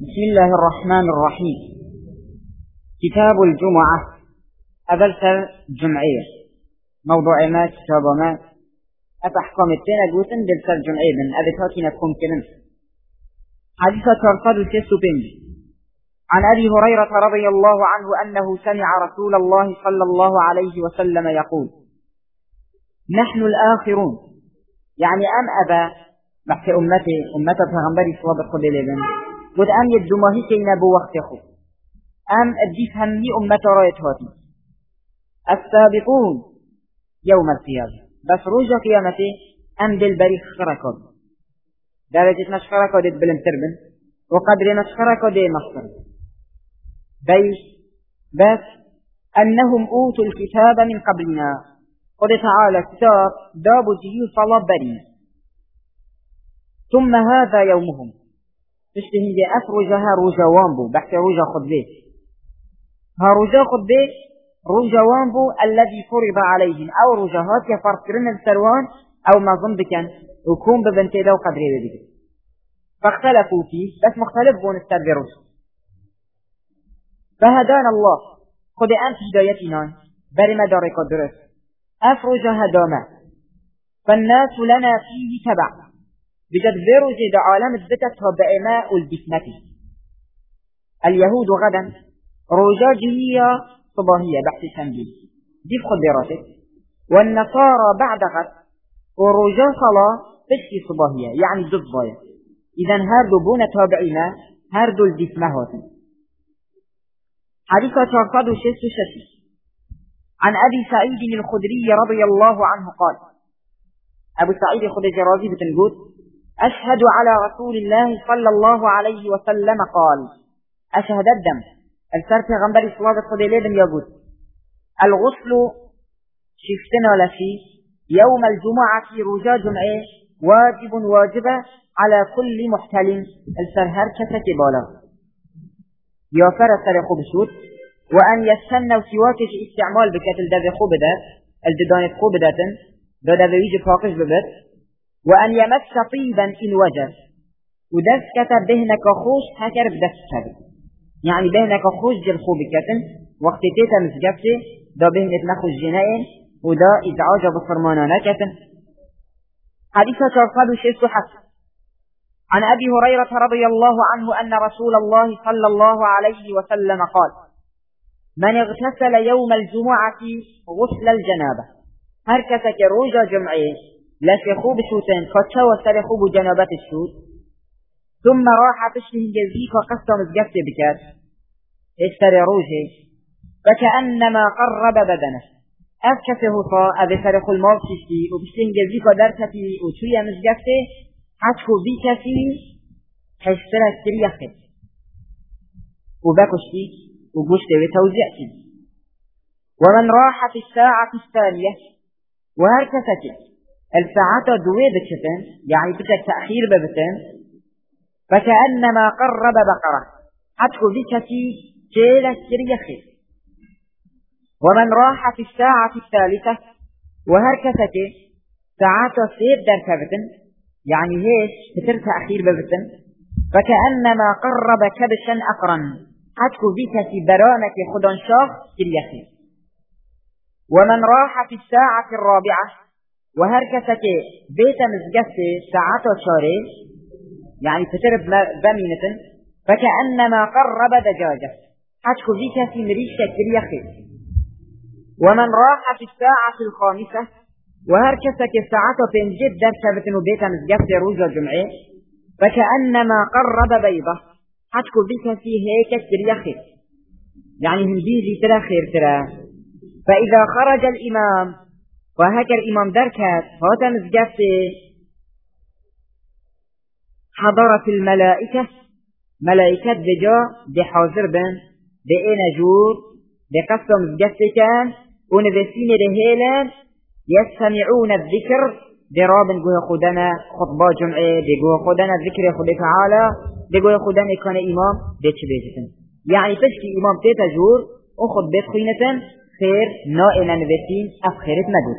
بسم الله الرحمن الرحيم. كتاب الجمعة أبلسر جمعية موضوع ما كتاب ما أتحكم التين قوتن بلسر جمعية من أذكاتنا كمكنا. حديثة ترصد الكسبين عن أبي هريرة رضي الله عنه أنه سمع رسول الله صلى الله عليه وسلم يقول: نحن الآخرون، يعني أم أبا بحث أمتي فغنبري صواب القبيل بن قد أم يدماهي كينا بوقت يخو أم أديف همي أمة رايت هاتي السابقون يوم القيامة، بس روجة قيامتي أم بالبريخ خركض درجة نشخركض بالمتربن وقدر نشخركض مصر بيش بس أنهم أوتوا الكتاب من قبلنا قد تعالى كتاب داب جيو صلاب برينا ثم هذا يومهم تشتهي بأفرجها روجا وامبو بحث روجا خطبه ها روجا خطبه روجا وامبو الذي فرض عليهم أو روجاهات يفرقرن السروان أو ما ظنبكا وكون ببنتي دو قدره بذلك فاختلفوا فيه بس مختلف بون السربروس فهدانا الله خد أنت هدايتنا برما دارك الدرس أفرجها داما فالناس لنا فيه تبع بجد برجد عالم الزكاة بإماء البسمة. اليهود غدا رجاجية صباهية بحث تنبيه دي خبراتك، والنصارى بعد غد ورجا صلاة تشكي صباهية يعني ضد ضايا. إذن هردو بون تابعينا هردو البسمة هاتن. حديثة ترصد شست شتي عن أبي سعيد الخدري رضي الله عنه قال: أبو سعيد الخدري راضي بتنقود: أشهد على رسول الله صلى الله عليه وسلم قال: أشهد الدم السرف غنبري صلاة الخديلة بن يقول: الغسل شفتنا لشي يوم الجمعة رجاء جمعه واجبة على كل محتلم السرهر كتكبالا يوفر السرق بشوت وأن يستنى سواكش استعمال بكتل دذي خوبدات الجدان خوبدات دذي يجي فاقش ببت وأن يمس طيبا إن وجد ودسكة بهنك خوش هكر بدسكة يعني بهنك خوش جل خوب كتن وقت تيتا مسجفته دا بهنك نخوش جنائن ودا إزعاج بفرمانانا كتن. حديثة ترصد شيء حسن عن أبي هريرة رضي الله عنه أن رسول الله صلى الله عليه وسلم قال: من اغتسل يوم الجمعة غسل الجنابة هركسك روجا جمعيه لشي خوب شوتين فتشا وسر خوب جنابات الشوت ثم راح تشته جزيك وقصة مزقفت بكات اشتري روجه فكأنما قرب بدنه أفكسه صاء بفرق الموت شتي وبشته جزيك ودرتتي وشوية مزقفته حتكو بيكسي حشترى السريخي وباكشتي وقشته وتوزيعتي. ومن راح في الساعة الثانية وهركسته الساعات دوي بتشتن يعني بتك تأخير ببتن فكأنما قرب بقرة حتكو بكتي جيل السريخي. ومن راح في الساعة الثالثة وهركسته ساعات سير دركبتن يعني هيش بتر تأخير ببتن فكأنما قرب كبشا أقرن حتكو بكتي برامك خدان شاخ سريخي. ومن راح في الساعة الرابعة وهركسك بيت مزقفة ساعات شاري يعني تترب بمينة فكأنما قرب دجاجة حتكو بيك في مريشة كريخي. ومن راح في الساعة الخامسة وهركسك ساعات بنجد دركبة بيت مزقفة روجا جمعه فكأنما قرب بيضة حتكو بيك في هيك كريخي يعني هنديزي ترى خير ترى. فإذا خرج الإمام وهكر إمام دركات فهذا مزقفته حضرت الملائكة ملائكة بجا بحاضر بن بإنا جور بقصة مزقفته كان ونبسين رهيلا يستمعون الذكر برابن قوه خدنا خطبة جمعه بقوه خدنا الذكر خد تعالى بقوه خدنا كان إمام بيتش بيجتن يعني تشكي إمام تيتا جور وخد بيت خينة خير نائنا نبسين أفخيرت مدود.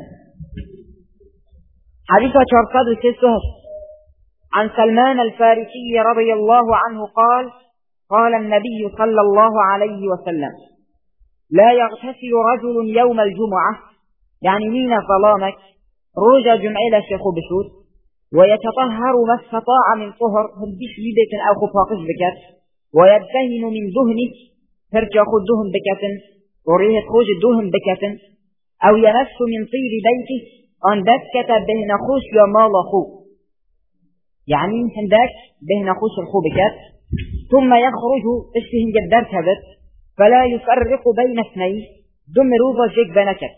حديثة شرطة عن سلمان الفارسي رضي الله عنه قال: قال النبي صلى الله عليه وسلم: لا يغتسل رجل يوم الجمعة، يعني مين ظلامك روجا جمعة لا شيخو بشوت، ويتطهر ما استطاع من طهر هدش ليبك أو خفاقش بكت، ويدهن من دهنه ترجع خود دهن بكتن وريه خوش دهن بكتن، أو يمس من طيب بيته أن دكت بهن خوش يمال خو، يعني هندك بهن خوش الخو بكت، ثم يخرج اشتهن جدار كبت، فلا يفرق بين اثنين، دم روضة جيك بنكت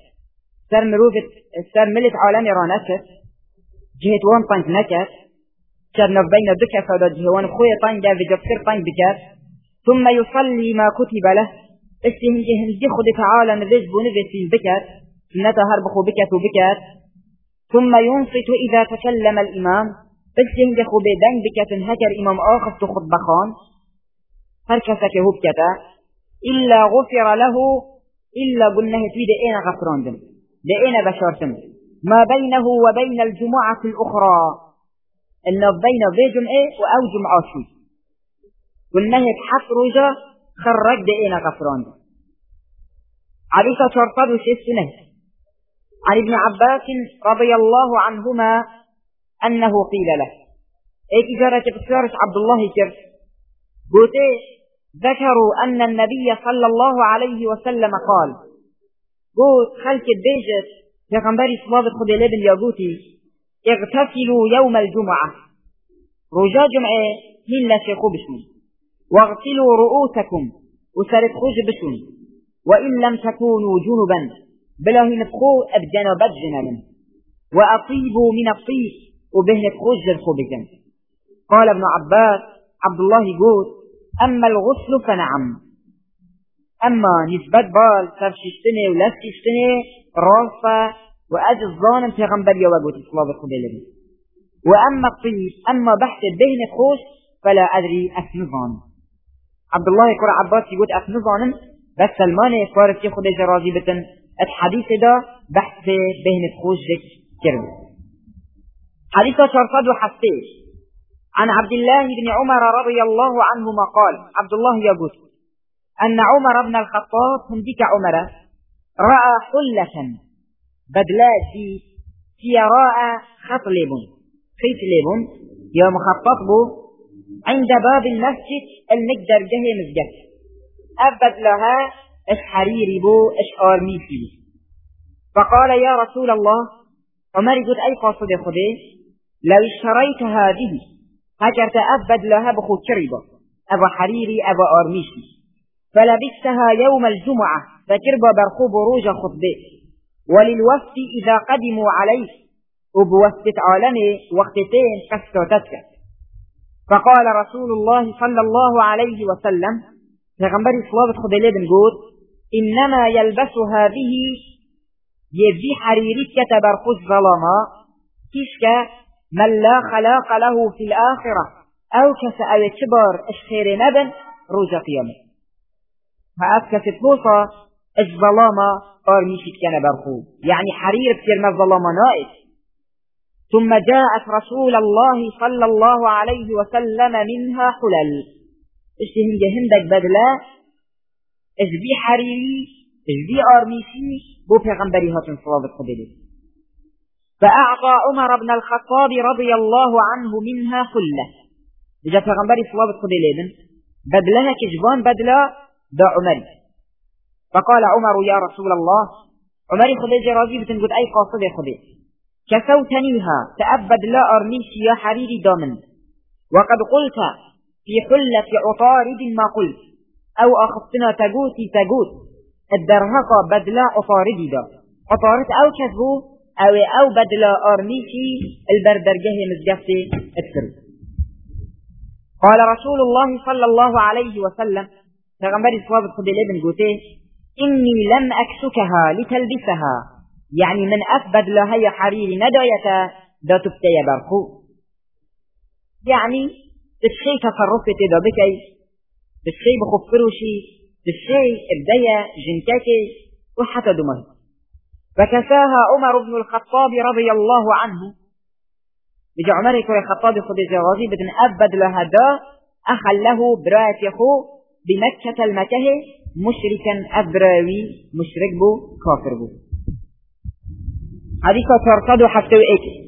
سر ملت عالمي رانكت جهة وان طنج نكت شرنف بين دكة فدا جهوان خوية طنجة بجبسر طنج بكت، ثم يصلي ما كتب له اشتهن جهن جخد تعالى نذج بنذج بكت سنة هربخو بكت وبكت، ثم ينصت إذا تكلم الإمام اشتهن جخو بدن بكت هكر إمام آخر تخط بخان هركسك هو بكتا إلا غفر له إلا قلناه تيد إينا غفراندم لإينا بشارتم ما بينه وبين الجمعة الأخرى إنه بين جمعة أو جمعة شوي قلناه تحق رجا خرج لإينا غفراندم. عريسة شرطة السنة عن ابن عباس رضي الله عنهما أنه قيل له إجارة بسيارة عبد الله كيف قلت ذكروا أن النبي صلى الله عليه وسلم قال قلت خلق الدجت يغنبري صلابة خدلاب الياقوتي اغتسلوا يوم الجمعة رجا جمعة هلا شيخو بشون واغسلوا رؤوسكم وسرد خوج بشون وإن لم تكونوا جنبا بلا هنفخو أبجنبت جنبا وأطيبوا من الطيب وبهن خوج الخبجا. قال ابن عباس عبد الله يقول أما الغسل فنعم، أما نسبة بال سرشتني ولسشتني رافة وأجل الظالم في غنبر يواجوتي صلابة خبيلة. وأما الطيب أما بحث الدهن خوش فلا أدري أسنظان. عبد الله يقول عباس يقول أسنظان بس سلماني فارس يخد جرازيبة الحديث ده بحث دهن خوش كرم. حديث شرطة وحسيش عن عبد الله بن عمر رضي الله عنهما قال عبد الله يقول أن عمر بن الخطاب هنديك عمر رأى حلة بدلاتي سيراء خطلب يوم خططبه عند باب المسجد المقدر جهة مزجد أبد لها اشحريري بو اشارميسي، فقال يا رسول الله عمر يقول أي قاصد خده لو اشتريت هذه هجرت أبد لها بخو كربة أبا حريري أبا أرميشي فلبستها يوم الجمعة فكربة برخوب روج خطبه وللوفد إذا قدموا عليه وبوفدة عالمي وقتتين كستوتتك. فقال رسول الله صلى الله عليه وسلم فغنبري صلابة خدلي بنقول إنما يلبس هذه يبي حريري كتبرخوز ظلما كيشك من لا خلاق له في الآخرة أو كسأل كبار اشخير نبن روجا قيامه فأفكست بوصة الظلامة أرميشت كان برخو يعني حرير بكرم الظلامة نائد. ثم جاءت رسول الله صلى الله عليه وسلم منها حلل اشتهن جهندك بدلا اشبي حريري اشبي أرميشي بو پیغمبري هاتن صلابت خبيري. فأعطى عمر بن الخطاب رضي الله عنه منها حلة إذا پیغمبري صلابت خبيري بدلها كجبان بدلا دا عمري. فقال عمر يا رسول الله عمري خدي جرازي بتنقود أي قاصد خدي كسوتنيها تأبد لا أرميشي يا حريري دامن وقد قلت في حلة عطارد ما قلت أو أخذتنا تقوت الدرهقة بدلا عطاردي دا عطارد أو كذبو أو بدلا أرميشي البردرجه مزجفتي السر. قال رسول الله صلى الله عليه وسلم فغنبري صواب خد الابن قوتي إني لم أكسكها لتلبسها يعني من أفبد لها يا حريري نداية دا تبتيا برخو يعني تشي تصرفت دا بكي تشي بخفروشي تشي ابدايا جنكاكي وحتى دمه. فكساها عمر بن الخطاب رضي الله عنه بجا عمر يكون الخطاب خد الجوازي بدن أفبد لها دا أخله برات خو بمكة المكه مشركا أبراوي مشرك بو كافر بو. حديث ترصد حفتو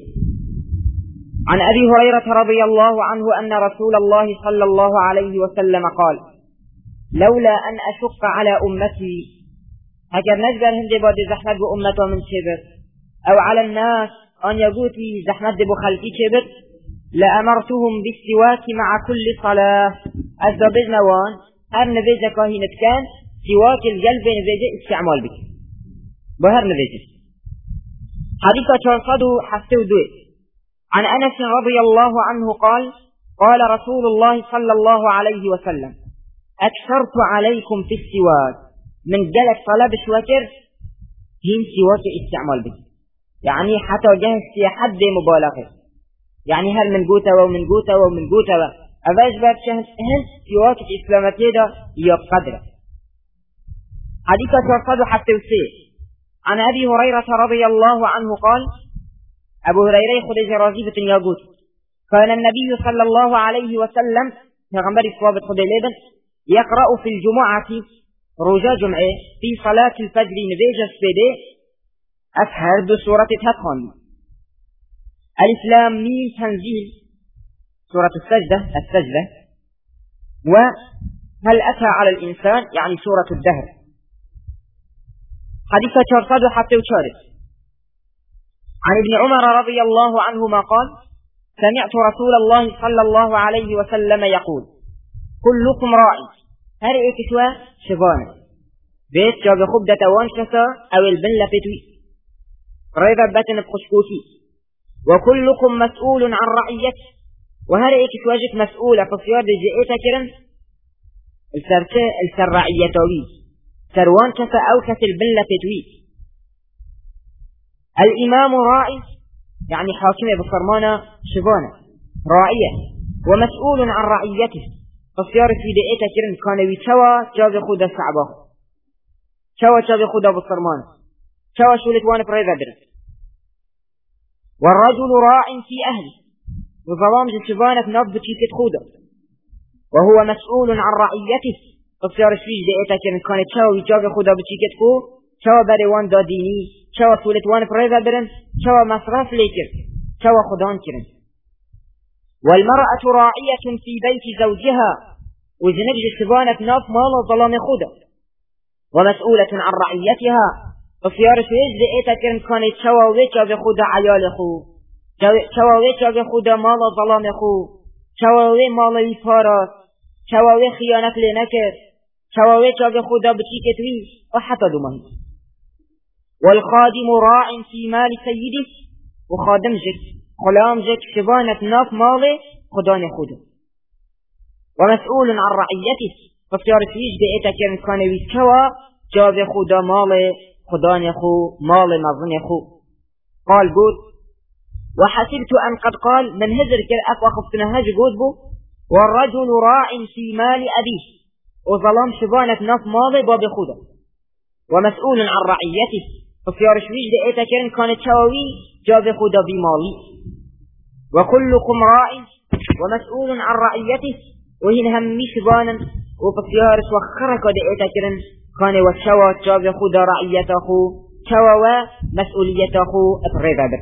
عن أبي هريرة رضي الله عنه أن رسول الله صلى الله عليه وسلم قال لولا أن أشق على أمتي هكذا نجبر هندي بعد زحمة بأمته من شبر أو على الناس أن يقوتي زحمة بخلقي شبر لأمرتهم بالسواك مع كل صلاة أزدبج نوان هر نبيجة كاهنة كان سواك القلب نبيجة استعمال بك بهر نبيجة. حديثة ترصدوا حفتو دوي عن أنس رضي الله عنه قال قال رسول الله صلى الله عليه وسلم أكثرت عليكم في السواك من جلت طلب شوكر هين سواك استعمال به يعني حتى جهز في حد مبالغة يعني هل من قوته ومن قوته ومن قوته أفاش باب شهد هل سواك إسلامتي دا يقدر. حديثة ترصد حتى وسيء عن أبي هريرة رضي الله عنه قال أبو هريرة خدج رازيبة يقول كان النبي صلى الله عليه وسلم يغمر الصوابة خديليبا يقرأ في الجمعة رجاء جمعة في صلاة الفجر نبيج السبيدي أفهر بسورة تتخن الإسلام مين تنزيل سورة السجدة وهل أتى على الإنسان يعني سورة الدهر. حديثة ترصد حتى وشارك عن ابن عمر رضي الله عنهما قال سمعت رسول الله صلى الله عليه وسلم يقول كلكم راعي هر اكسوا شبانه بيت جاب خبدة وانشسا او البن لفتوي ريبا باتن بخشكوتي وكلكم مسؤول عن رعيته وهر اكسوا جك مسؤولة فصيار دي جئتا كرن السر رعيتوي سروان كسا او كس البن لفتوي. الإمام راعي يعني حاكمه بفرمانه شبانه راعية ومسؤول عن رعيته فصيار في دقيقة كرن كان ويتشوى جاب خود السعبه شوى جاب خود بفرمانه شوى شولت وانا بريضة درس. والرجل راع في أهله وظلام جشبانه نبض تيكت خوده وهو مسؤول عن رعيته فصيار في دقيقة كرن كان شوى جاب خود بتيكت خو شوى بريوان داديني شوى شولت وانا بريضة درن شوى مصرف ليكر شوى خدان كرن. والمرأة راعية في بيت زوجها وزنك جسبانة ناف مالا ظلام خودا ومسؤولة عن رعيتها فصيار شويش دقيتا كرن كانت شوى ويكا بخودا عيال خو شوى ويكا بخودا مالا ظلام خو شوى وي مالا يفارات شوى وي خيانة لنكر شوى ويكا بخودا بتيكتوي وحتى دمه. والخادم راع في مال سيده وخادم جك غلام جك شبانة ناف مالي خدان خوده ومسؤول عن رعيته فصيار فيش بقيتا كان ويسكوا جاب خودا مالي خدان خو مالي مظن خو. قال قول وحسبت أن قد قال من هزر كالأف وخفتنا هج قود بو والرجل راع في مال أبيه وظلام شبانة ناف مالي باب خوده ومسؤول عن رعيته فصيار شويش دقيتا كانت شواوي جاب خودا بمالي. وكلكم راع ومسؤول عن رعيته وهن همي شبانا وفصيار سوخرك دقيتا كان وشوا جاب خودا رعيته شوا مسؤوليته اتريبا.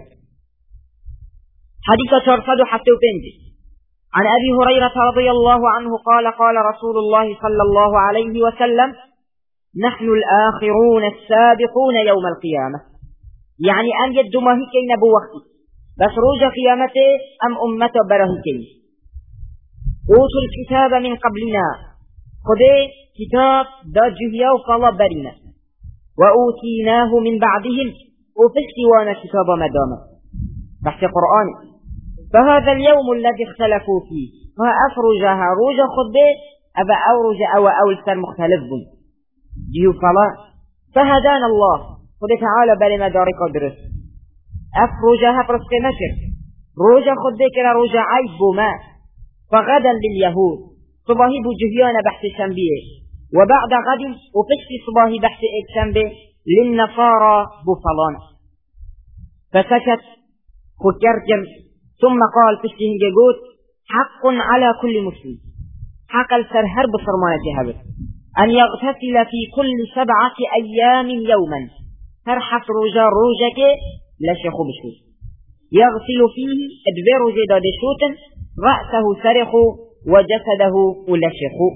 حديث ترصد حتى بنجي عن أبي هريرة رضي الله عنه قال قال رسول الله صلى الله عليه وسلم نحن الآخرون السابقون يوم القيامة يعني أن يدما هكين بوقتي بس روج قيامته أم أمة برهكين أوتوا الكتاب من قبلنا خذي كتاب دا جهيا وقال برنا وأوتيناه من بعدهم وفستوانا كتاب مدامة بحث قرآن فهذا اليوم الذي اختلفوا فيه فأفرجها روج خذي أبا أورج أو أولسر مختلف بي ديو فلا فهدانا الله خذ تعالى بل مدارك درس أفرجها فرسك نشر روجا خذ كرا روجا عيب بما فغدا لليهود صباهي بجهيان بحث شنبيه وبعد غد وفشت صباهي بحث شنبه للنصارى بفلان فسكت خكرجم ثم قال فشته جيجوت حق على كل مسلم حق السرهر بفرمانة هبت أن يغتسل في كل 7 أيام يوما، هر حفر روجك لا شيخو بشوت يغسل فيه ادبير جدا دشوتا رأسه سرخ وجسده ولا شيخو.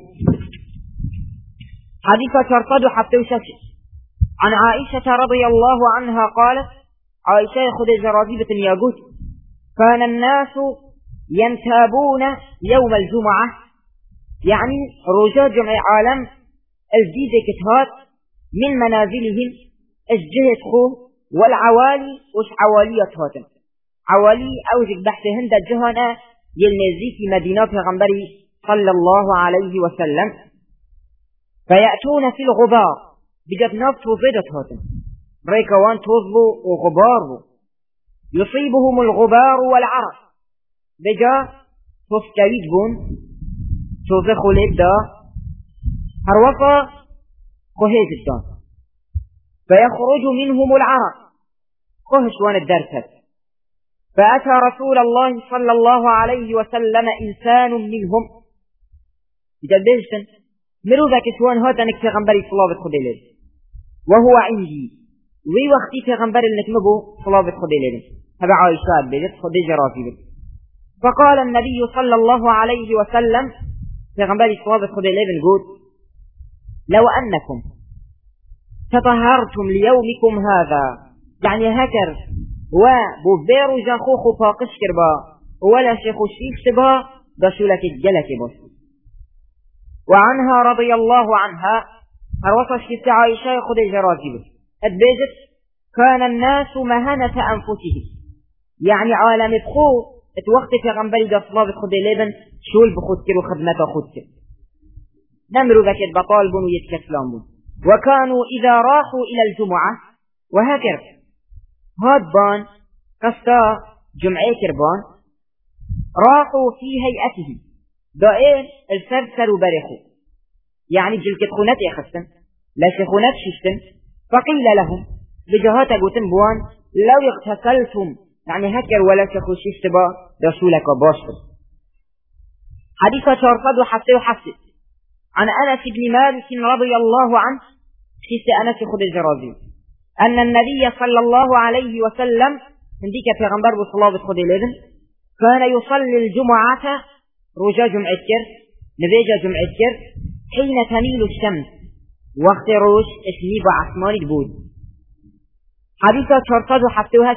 حديث ترتد حتى وشاشي عن عائشة رضي الله عنها قالت، عائشة خدج رضيبة يقول كان الناس ينتابون يوم الجمعة، يعني رجاء جمع عالم الجيزة كتهات من منازلهم الجهة خوه والعوالي وش عوالية هاتن عوالي أوجد بحثهن دا جهانا يلنزي في مدينة غنبري صلى الله عليه وسلم، فيأتون في الغبار بجد ناف توزيدت هاتن ريكوان توزبو وغباربو يصيبهم الغبار والعرق بجا توسكايد بون توزخو لبدا هروفا خهيز الدان فيخرج منهم العرق خهشوان الدرسة. فأتى رسول الله صلى الله عليه وسلم إنسان منهم بجد بيجتن مروذا كسوان هاتنك في غنبري صلابة خديلين وهو عندي وي وقتي في غنبري النكمبو صلابة خديلين هذا عائشة بجد خديجة رافي. فقال النبي صلى الله عليه وسلم في غنبري صلابة خديلين قول لو أنكم تطهرتم ليومكم هذا، يعني هكر وبوبيرو جاخوخ فاقش كربا ولا شيخو شيخ سبا دشولك الجلك بس. وعنها رضي الله عنها هروصش في عائشة خديجة راجبه أدبيجت كان الناس مهنة أنفسهم، يعني عالم بخو اتوقت في غنبري دا صلابة خديلين شول بخدكر وخدمة خدكر نمرو ذاك بطال بن ويتكسلان بن. وكانوا إذا راحوا إلى الجمعة وهكذا هاد بان قصتا جمعي كربان راحوا في هيئتهم دائر السرسر برخو، يعني جلكت خونات يخستن لا شخونات ششتن. فقيل لهم بجهات قوتن بوان لو اغتسلتم، يعني هكر ولا شخو ششتبا رسولك باشر. حديثة شرطد حتى يحسد عن أنس بن مالك رضي الله عنه خيس أنس خد الجرازي أن النبي صلى الله عليه وسلم عندك في غنبر بصلاة خد الابن كان يصلي الجمعة رجا جمعة كر نبيجا جمعة كر حين تميل الشمس وقت روش اشنيب عثمان البود. حديثة شرطد حفتوها.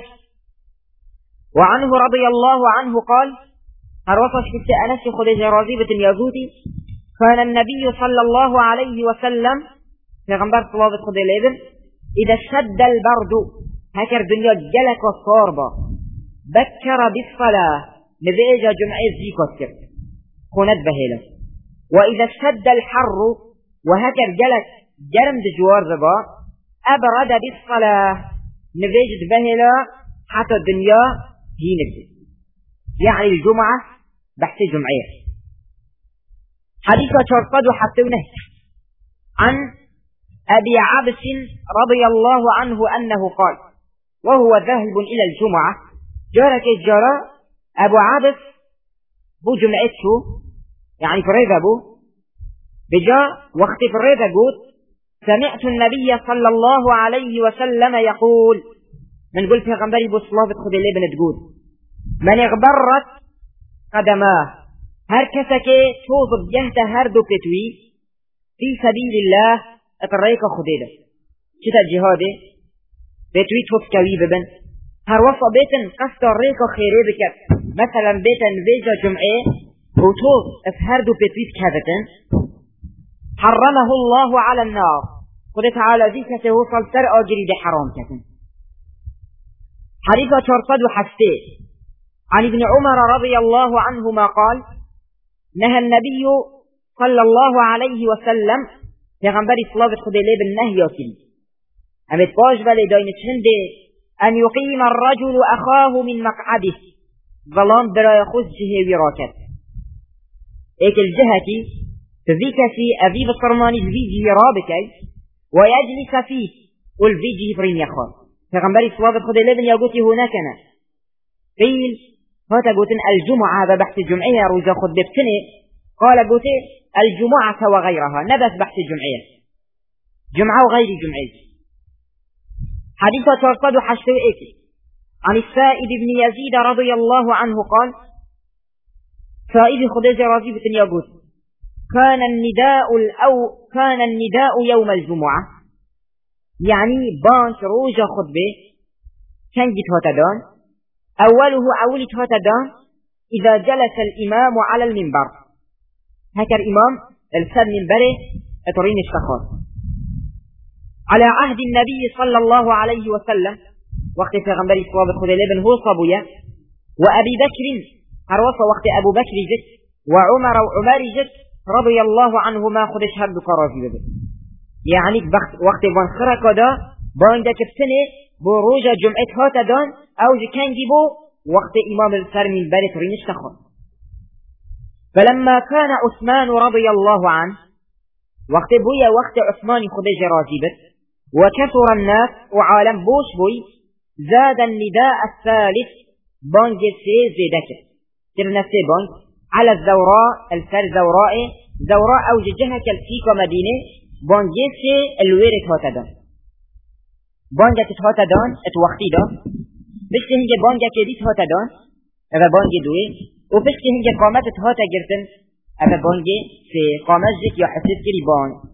وعنه رضي الله عنه قال هروفش خيس أنس خد الجرازي بتنيازوتي كان النبي صلى الله عليه وسلم في غنبر صلاة خد الابن إذا اشتد البرد هكر دنيا جلك والصاربة بكر بالصلاة نبيجا جمعي زيكوتر خونت بهيلة. وإذا اشتد الحر وهكر جلك جرم دجوار زبا أبرد بالصلاة نبيجت بهيلة حتى الدنيا هينك، يعني الجمعة بحث جمعية. حديثة شرطد حتونه عن أبي عبس رضي الله عنه أنه قال وهو ذاهب إلى الجمعة جارك الجراء أبو عبس بو جمعته، يعني فريضة بو بجاء وقت فريضة قوت سمعت النبي صلى الله عليه وسلم يقول من قلت يا غنبري بو صلاة خذ اللي بنت قول من اغبرت قدماه هر كسكي توضب جهد هردو كتوي في سبيل الله اتريك خديده شتا الجهادي بتوي توفكوي ببن هر وصا بيتن قصد ريك خيري بكت مثلا بيتن بيجا جمعي وتوض افهردو بتوي بكابتن حرمه الله على النار قد تعالى ذيكته وصل سر اجري دي حرام كتن. حديثة شرطد حسيه عن ابن عمر رضي الله عنهما قال نهى النبي صلى الله عليه وسلم في غنبر صلاة خديلي بالنهي يوتين أمت باجبة لدين تشندي أن يقيم الرجل أخاه من مقعده ظلام برا يخوز جهة وراكت ايك الجهة تذيك في أذيب الصرماني الفيجي رابكي ويجلس فيه والفيجي فرين يخوان في غنبر صلاة خديلي بن يقوتي هناكنا قيل هاتا قوتن الجمعة ببحث الجمعية روزا خد ببتني قال قوتي الجمعة وغيرها، نبت بحث الجمعية، جمعة وغير جمعية. حديث 481 عن السائب بن يزيد رضي الله عنه قال: سائب خديج راضي بن يقول: كان النداء يوم الجمعة، يعني بانك روجا خطبة كان جت هتدان، أوله أولت هتدان إذا جلس الإمام على المنبر، هكا الإمام السد منبره اترين الشخص على عهد النبي صلى الله عليه وسلم، وقت پیغمبر اسلام خدای بن هو صبويا، وأبي بكر هروس وقت أبو بكر جت، وعمر وعمر جت رضي الله عنهما خدش هر دو راضي بده. يعني وقت بان خرق دا بان دا كبسنه بروجة جمعة هاتا دان او جكان جيبو وقت امام السر من بارت رينش تخون. فلما كان عثمان رضي الله عنه، وقت بويا وقت عثمان خدش راضي بده وكثر الناس وعالم بوش بوي، زاد النداء الثالث بانج سي زيدك ترنسي بانج على الزوراء السر زوراء او جهة كالفيك ومدينة بانج سي الويرت هاتدان، بانج تتهاتدان اتوقتي دا بس هنج بانج كديت هاتدان اذا بانج دوي، وبس هنج قامت هاتا جرتن اذا بانج سي قامت جت يا حسيت كري بانج